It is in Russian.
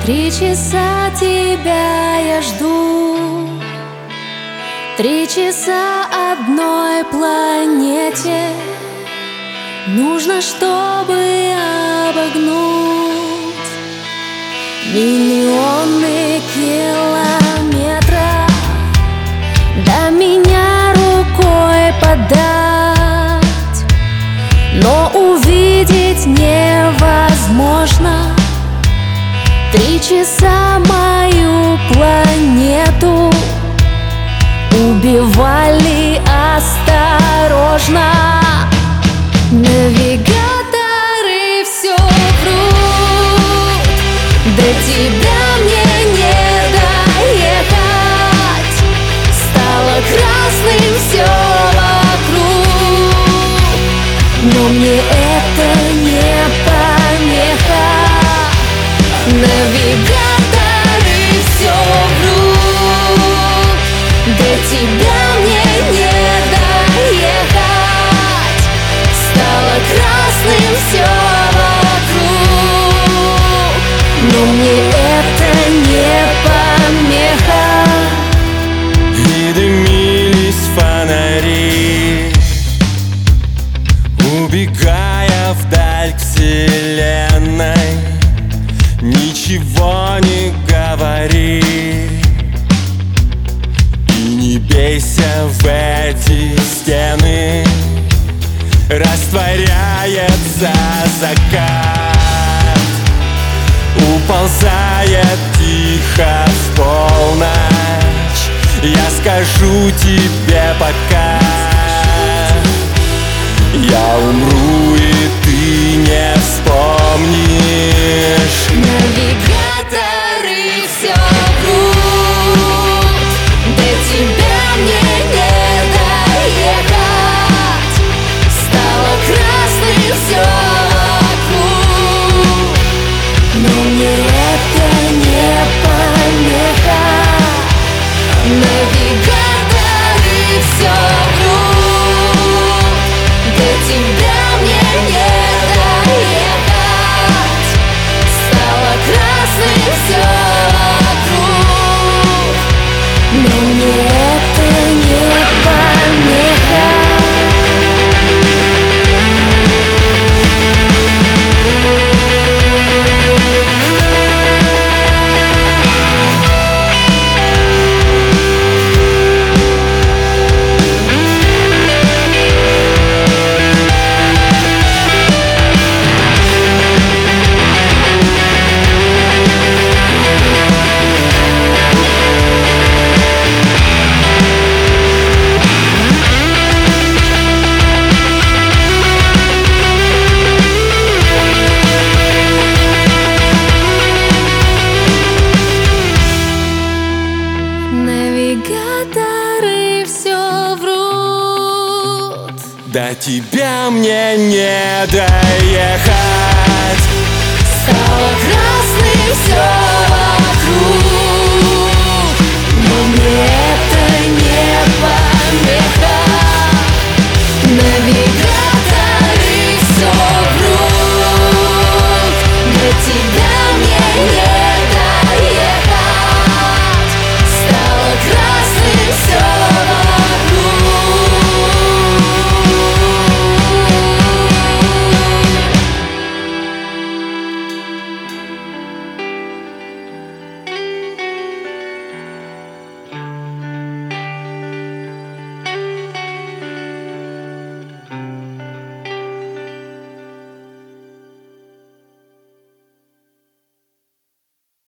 3 часа тебя я жду, 3 часа одной планете нужно, чтобы обогнуть миллионы километров. До меня рукой подать, но увидеть невозможно. 3 часа мою планету убивали осторожно. Навигаторы все врут, до тебя мне не доехать. Стало красным все вокруг, но мне это не помеха. Навигаторы все врут, до тебя мне не доехать. Стало красным все вокруг, но мне это не помеха. И дымились фонари, убегая вдаль к вселенной. Ничего не говори и не бейся в эти стены. Растворяется закат, уползает тихо в полночь. Я скажу тебе пока, я умру и ты не вспомнишь. Навигаторы все врут, до тебя мне не доехать. Стало красным все вокруг, но мне это не помеха. Навигаторы все врут, до тебя мне не доехать. Стало красным все вокруг, но мне это не помеха. Навигаторы все врут, До тебя мне не доехать. стало красным все вокруг, но мне это не помеха.